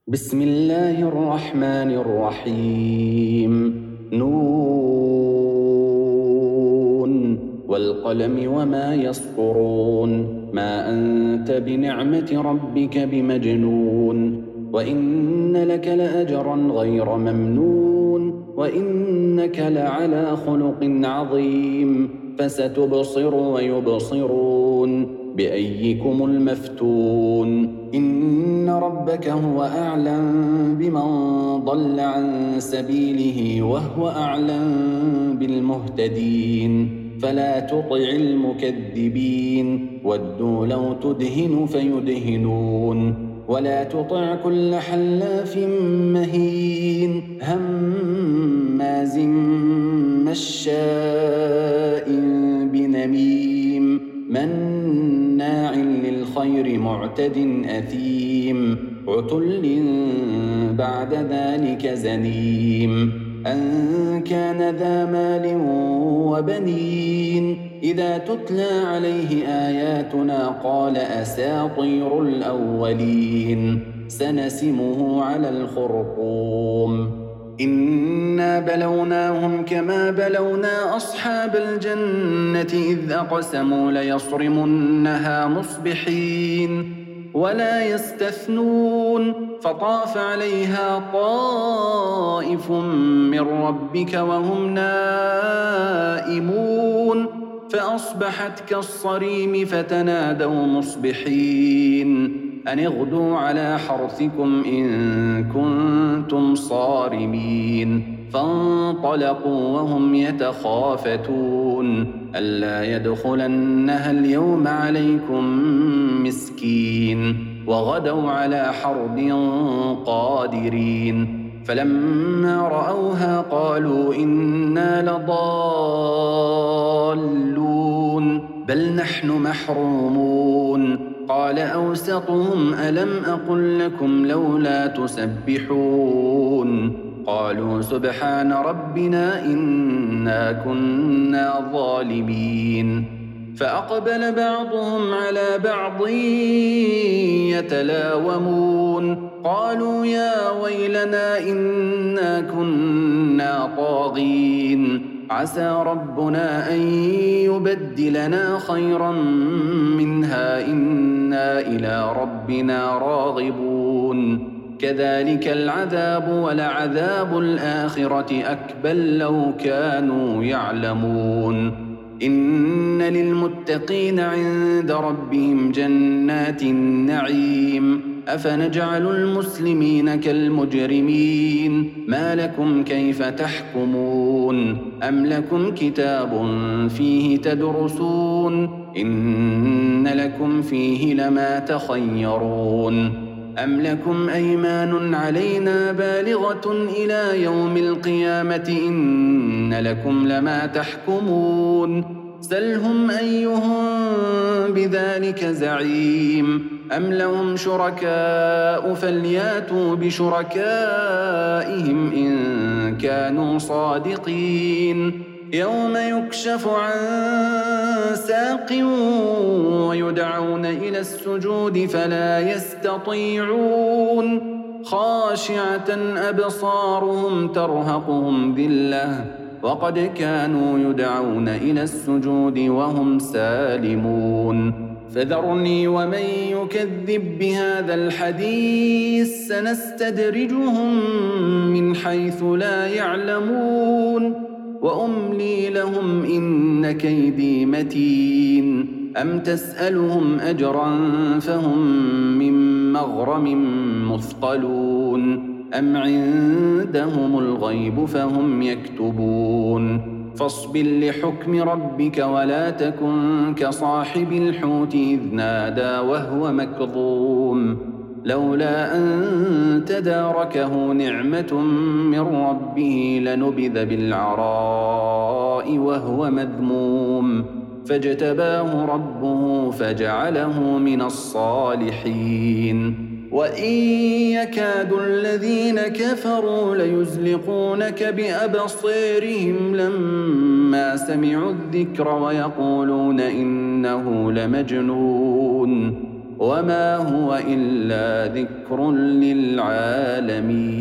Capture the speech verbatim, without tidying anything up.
بسم الله الرحمن الرحيم. نون والقلم وما يسطرون. ما أنت بنعمة ربك بمجنون. وإن لك لأجرا غير ممنون. وإنك لعلى خلق عظيم. فستبصر ويبصرون بأيكم المفتون. إن ربك هو أعلم بمن ضل عن سبيله وهو أعلم بالمهتدين. فلا تطع المكذبين ودوا لو تدهن فيدهنون. ولا تطع كل حلاف مهين هماز مشاء بنميم مناع للخير معتد أثيم عتل بعد ذلك زنيم أن كان ذا مال وبنين إذا تتلى عليه آياتنا قال أساطير الأولين سنسمه على الخرطوم. إنا بلوناهم كما بلونا أصحاب الجنة إذ أقسموا ليصرمنها مصبحين ولا يستثنون فطاف عليها طائف من ربك وهم نائمون فأصبحت كالصريم فتنادوا مصبحين أن اغدوا على حرثكم إن كنتم صارمين. فانطلقوا وهم يتخافتون ألا يدخلنها اليوم عليكم مسكين وغدوا على حرد قادرين. فلما رأوها قالوا إنا لضالون بل نحن محرومون. قال أوسطهم ألم أقل لكم لولا تسبحون قالوا سبحان ربنا إنا كنا ظالمين. فأقبل بعضهم على بعض يتلاومون قالوا يا ويلنا إنا كنا طاغين عسى ربنا أن يبدلنا خيرا منها إنا إلى ربنا راغبون. كذلك العذاب ولعذاب الآخرة أكبر لو كانوا يعلمون. إن للمتقين عند ربهم جنات النعيم أفنجعل المسلمين كالمجرمين ما لكم كيف تحكمون أم لكم كتاب فيه تدرسون إن لكم فيه لما تخيرون أم لكم أيمان علينا بالغة إلى يوم القيامة إن لكم لما تحكمون سلهم أيهم بذلك زعيم أم لهم شركاء فلياتوا بشركائهم إن كانوا صادقين. يوم يكشف عن ساق ويدعون إلى السجود فلا يستطيعون خاشعة أبصارهم ترهقهم ذلة وقد كانوا يدعون إلى السجود وهم سالمون. فذرني ومن يكذب بهذا الحديث سنستدرجهم من حيث لا يعلمون وأملي لهم إن كيدي متين. أم تسألهم أجرا فهم من مغرم مثقلون أم عندهم الغيب فهم يكتبون. فاصبر لحكم ربك ولا تكن كصاحب الحوت إذ نادى وهو مكظوم لولا أن تداركه نعمة من ربه لنبذ بالعراء وهو مذموم فاجتباه ربه فجعله من الصالحين. وإن يكاد الذين كفروا ليزلقونك بأبصيرهم لما سمعوا الذكر ويقولون إنه لمجنون وما هو إلا ذكر للعالمين.